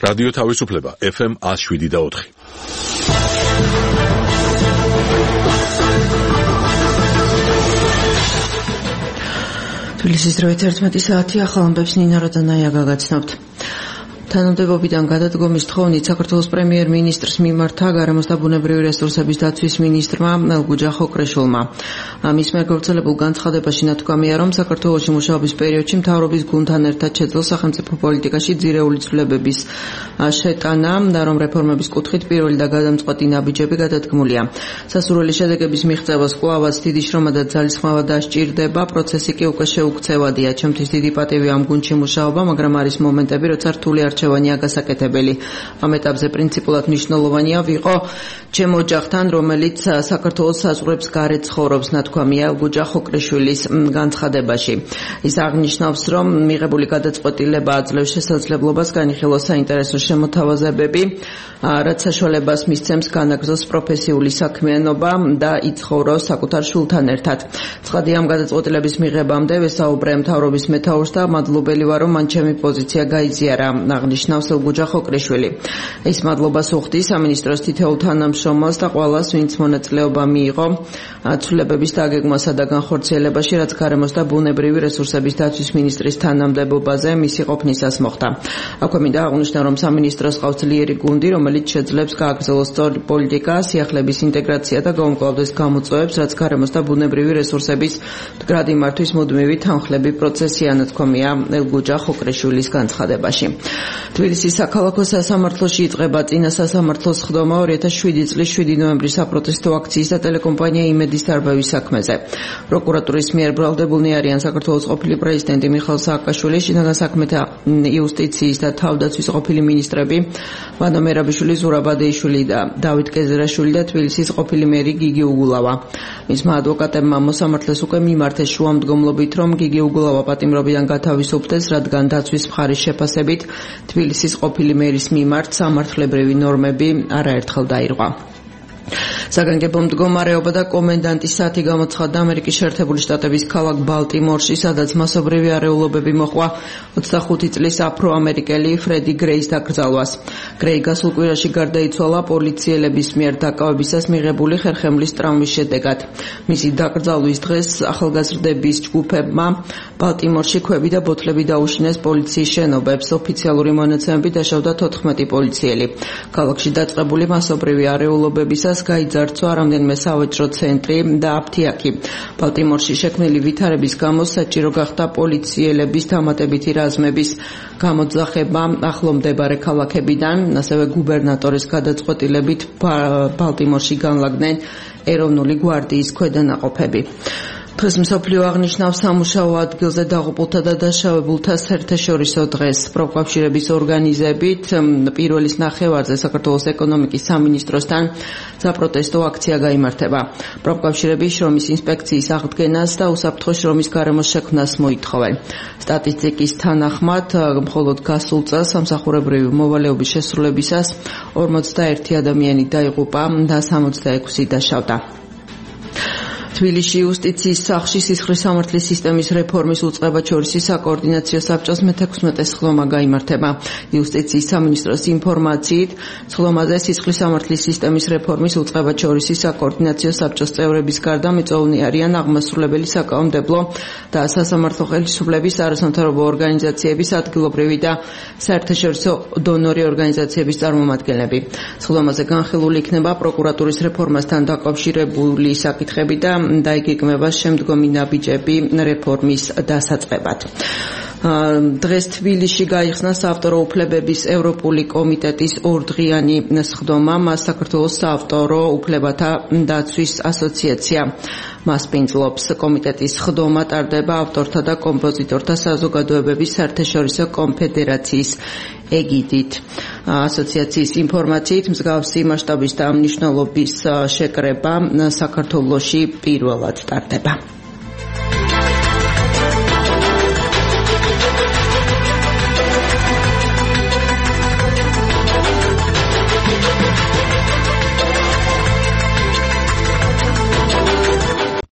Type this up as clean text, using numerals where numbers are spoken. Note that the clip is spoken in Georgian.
რადიო თავისუფლება FM 107.4. თბილისის 11 საათი ახალ ამბებს ნინა როდანაია გაგაცნობთ. თანამდებობიდან გადადგომის თხოვნით საქართველოს პრემიერ-მინისტრს მიმართა გარემოს და ბუნებრივი რესურსების დაცვის მინისტრმა ელგუჯა ხოկრეშულმა. მის მიერ გავრცელებულ განცხადებაში ნათქვამია, რომ საქართველოში მუშაობის პერიოდში მთავრობის გუნდთან ერთად შეძლო სახელმწიფო პოლიტიკაში ძირეული ცვლილებების შეტანა და რომ რეფორმების კუთხით პირველი და გადამწყვეტი ნაბიჯები გადადგმულია. სასურველი შედეგების მიღწევას კვლავაც დიდი შრომა და ძალისხმევა დასჭირდება, პროცესი კი უკვე შეუქცევადია. ჩემთვის დიდი პატივი ამ გუნდში მუშაობა, მაგრამ არის მომენტები, როცა რთული არჩევანია გასაკეთებელი. ამ ეტაპზე პრინციპულად მნიშვნელოვანია ვიყო ჩემ ოჯახთან, რომელიც საქართველოს საზღვრებს გარეთ ცხოვრობს, ნათქვამია ელგუჯა ხოկრეშვილის განცხადებაში. ის აღნიშნავს, რომ მიღებული გადაწყვეტილება აძლევს შესაძლებლობას განიხილოს საინტერესო შემოთავაზებები, რაც საშუალებას მისცემს განაგრძოს პროფესიული საქმიანობა და იცხოვროს საკუთარ შვილთან ერთად. ცხადია, ამ გადაწყვეტილების მიღებამდე ვესაუბრე მთავრობის მეთაურს და მადლობელი ვარ, რომ მან ჩემი პოზიცია გაიზიარა. აღნიშნავს ელგუჯა ხოկრეშვილი. ის მადლობას უხდის სამინისტროს თითოეულ თანამშრომელს და ყველას, ვინც მონაწილეობა მიიღო ცვლილებების დაგეგმვასა და განხორციელებაში, რაც გარემოს და ბუნებრივი რესურსების დაცვის მინისტრის თანამდებობაზე მისი ყოფნისას მოხდა. აქვე მინდა აღვნიშნო, რომ სამინისტროს ყავს ძლიერი გუნდი, რომელიც შეძლებს გააგრძელოს სწორი პოლიტიკა, სიახლეების ინტეგრაცია და გაუმკლავდეს გამოწვევებს, რაც გარემოს და ბუნებრივი რესურსების მდგრადი მართვის მუდმივი თანხლები პროცესია, ნათქვამია ელგუჯა ხოკრეშვილის განცხადებაში. თბილისის საქალაქო სასამართლოში იწყება წინა სასამართლოს ხდომა 2007 წლის 7 ნოემბრის საპროტესტო აქციის და ტელეკომპანია იმედის დარბევის საქმეზე. პროკურატურის მიერ ბრალდებულნი არიან საქართველოს ყოფილი პრეზიდენტი მიხეილ სააკაშვილი, შინაგან საქმეთა იუსტიციის და თავდაცვის ყოფილი მინისტრები ვანო მერაბიშვილი, ზურაბ ადეიშვილი და დავით კეზერაშვილი და თბილისის ყოფილი მერი გიგი უგულავა. მისმა ადვოკატებმა მოსამართლეს უკვე მიმართეს შუამდგომლობით, რომ გიგი უგულავა პატიმრობიდან გათავისუფლდეს, რადგან დაცვის მხარის შეფასებით თბილისის ყოფილი მერის მიმართ სამართლებრივი ნორმები არაერთხელ დაირღვა. საგანგებო მდგომარეობა და კომენდანტის საათი გამოცხადდა ამერიკის შეერთებული შტატების ქალაქ ბალტიმორში, სადაც მასობრივი არეულობები მოჰყვა 25 წლის აფრო-ამერიკელი ფრედი გრეის დაკრძალვას. გრეი გასულ კვირაში გარდაიცვალა პოლიციელების მიერ დაკავებისას მიღებული ხერხემლის ტრამვის შედეგად. მისი დაკრძალვის დღეს ახალგაზრდების ჯგუფებმა ბალტიმორში ქვები და ბოთლები დაუშინეს პოლიციის შენობებს. ოფიციალური მონაცემებით დაშავდა 14 პოლიციელი. ქალაქში დაწყებული მასობრივი არეულობებისას გაიძარცვა რამდენიმე სავაჭრო ცენტრი და აფთიაქი. ბალტიმორში შექმნილი ვითარების გამო საჭირო გახდა პოლიციელების დამატებითი რაზმების გამოძახება ახლო მდებარე ქალაქებიდან, ასევე გუბერნატორის გადაწყვეტილებით ბალტიმორში განლაგდნენ ეროვნული გვარდიის ქვედანაყოფები. დღეს მსოფლიო აღნიშნავს სამუშაო ადგილზე დაღუპულთა და დაშავებულთა საერთაშორისო დღეს. პროფკავშირების ორგანიზებით პირველის ნახევარზე საქართველოს ეკონომიკის სამინისტროსთან საპროტესტო აქცია გაიმართება. პროფკავშირები შრომის ინსპექციის აღდგენას და უსაფრთხო შრომის გარემოს შექმნას მოითხოვენ. სტატისტიკის თანახმად, მხოლოდ გასულ წელს სამსახურებრივი მოვალეობის შესრულებისას 41 ადამიანი დაიღუპა და 66 დაშავდა. თბილისში იუსტიციის სახლში სისხლის სამართლის სისტემის რეფორმის უწყებაჩორისი საკოორდინაციო საბჭოს მე-16 სხდომა გაიმართება. იუსტიციის სამინისტროს ინფორმაციით, სხდომაზე სისხლის სამართლის სისტემის რეფორმის უწყებაჩორისი საკოორდინაციო საბჭოს წევრების გარდა მიწვეულნი არიან აღმასრულებელი, საკანონმდებლო და სასამართლო ხელისუფლების, არასამთავრობო ორგანიზაციების, ადგილობრივი და საერთაშორისო დონორი ორგანიზაციების წარმომადგენლები. სხდომაზე განხილული იქნება პროკურატურის რეფორმასთან დაკავშირებული საკითხები და დაიგეგმება შემდგომი ნაბიჯები რეფორმის დასაწყებად. დღეს თბილისში გაიხსნა საავტორო უფლებების ევროპული კომიტეტის ორდღიანი სხდომა. მას საქართველოს საავტორო უფლებათა დაცვის ასოციაცია მასპინძლობს. კომიტეტის სხდომა ტარდება ავტორთა და კომპოზიტორთა საზოგადოებების საერთაშორისო კონფედერაციის ეგიდით. ასოციაციის ინფორმაციით, მსგავსი მასშტაბის და მნიშვნელობის შეკრება საქართველოში პირველად ტარდება.